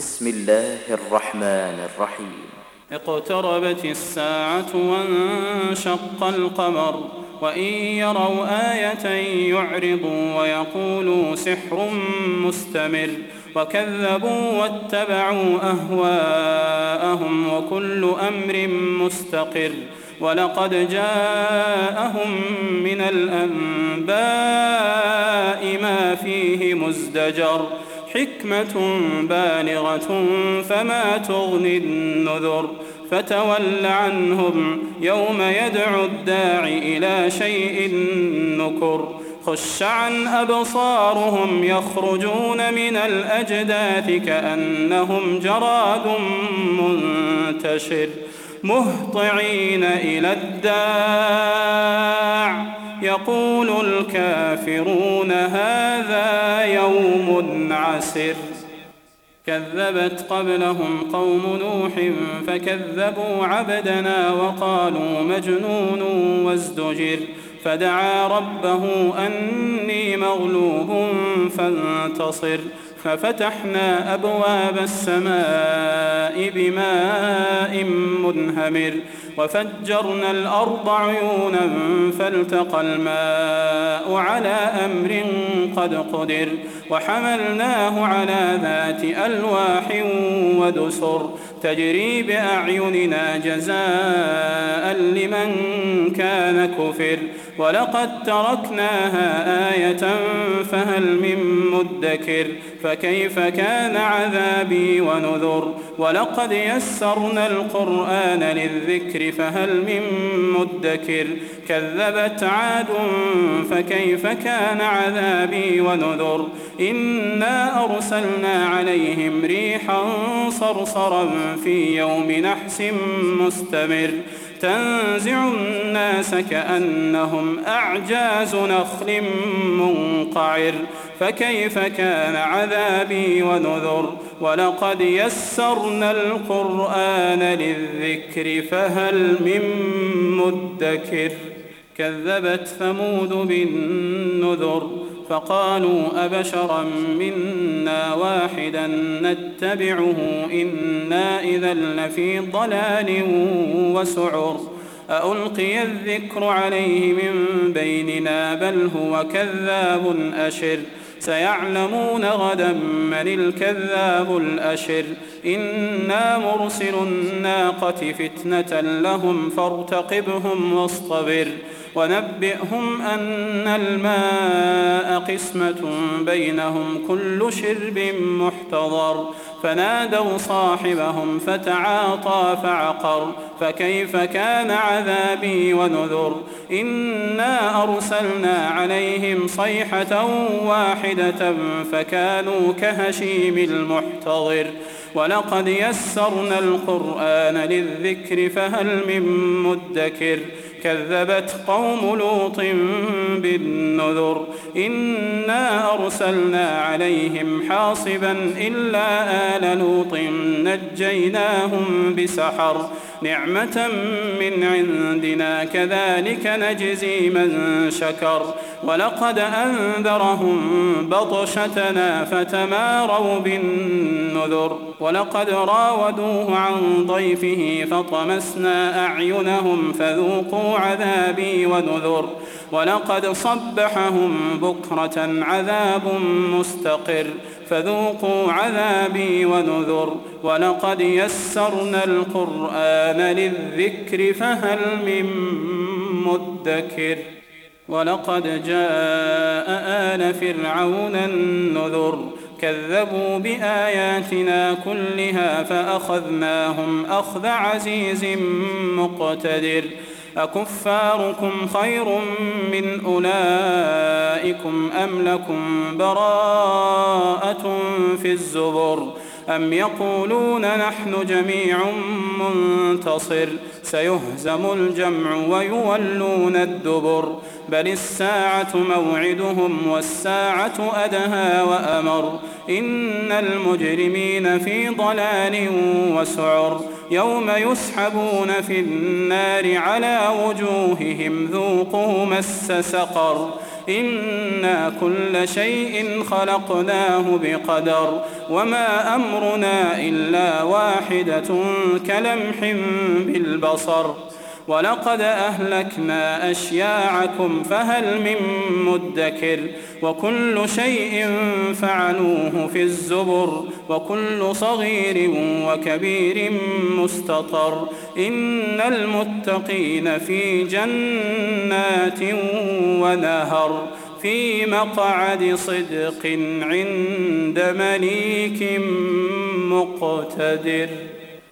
بسم الله الرحمن الرحيم. اقتربت الساعة وانشق القمر وإن يروا آية يعرضوا ويقولوا سحر مستمر وكذبوا واتبعوا أهواءهم وكل أمر مستقر ولقد جاءهم من الأنباء ما فيه مزدجر حكمة بالغة فما تغني النذر فتول عنهم يوم يدعو الداع إلى شيء نكر خش عن أبصارهم يخرجون من الأجداث كأنهم جراد منتشر مهطعين إلى الداع يقول الكافرون هذا يوم عسر كذبت قبلهم قوم نوح فكذبوا عبدنا وقالوا مجنون وازدجر فدعا ربه أني مغلوب فانتصر ففتحنا أبواب السماء بماء منهمر وفجرنا الأرض عيونا فالتقى الماء على أمر قد قدر وحملناه على ذات ألواح ودسر تجري بأعيننا جزاء لمن كان كفر ولقد تركناها آية فهل من مدكر فكيف كان عذابي ونذر ولقد يسرنا القرآن للذكر فهل من مدكر كذبت عاد فكيف كان عذابي ونذر إنا أرسلنا عليهم ريحا صرصرا في يوم نحس مستمر تنزع الناس كأنهم أعجاز نخل منقعر فكيف كان عذابي ونذر ولقد يسرنا القرآن للذكر فهل من مدكر كذبت ثمود بالنذر فقالوا أبشرا منا واحدا نتبعه إنا إذا لفي ضلال وسعر أألقي الذكر عليه من بيننا بل هو كذاب أشر سيعلمون غدا من الكذاب الأشر إنا مرسل الناقة فتنة لهم فارتقبهم واصطبر ونبئهم أن الماء قسمة بينهم كل شرب محتضر فنادوا صاحبهم فتعاطى فعقر فكيف كان عذابي ونذر إنا أرسلنا عليهم صيحة واحدة فكانوا كهشيم المحتضر ولقد يسرنا القرآن للذكر فهل من مدكر كذبت قوم لوط بالنذر إنا أرسلنا عليهم حاصبا إلا آل لوط نجيناهم بسحر نعمة من عندنا كذلك نجزي من شكر ولقد أنذرهم بطشتنا فتماروا بالنذر ولقد راودوه عن ضيفه فطمسنا أعينهم فذوقوا عذابي ونذر ولقد صبحهم بكرة عذاب مستقر فذوقوا عذابي ونذر ولقد يسرنا القرآن للذكر فهل من مدكر ولقد جاء آل فرعون النذر كذبوا بآياتنا كلها فأخذناهم أخذ عزيز مقتدر أكفاركم خير من أولئكم أم لكم براءة في الزبر أم يقولون نحن جميع منتصر سيهزم الجمع ويولون الدبر بل الساعة موعدهم والساعة أدهى وأمر إن المجرمين في ضلال وسعر يوم يسحبون في النار على وجوههم ذوقوا مس سقر إنا كل شيء خلقناه بقدر وما أمرنا إلا واحدة كلمح بالبصر ولقد أهلكنا أشياعكم فهل من مدكر وكل شيء فعلوه في الزبر وكل صغير وكبير مستطر إن المتقين في جنات ونهر في مقعد صدق عند مليك مقتدر.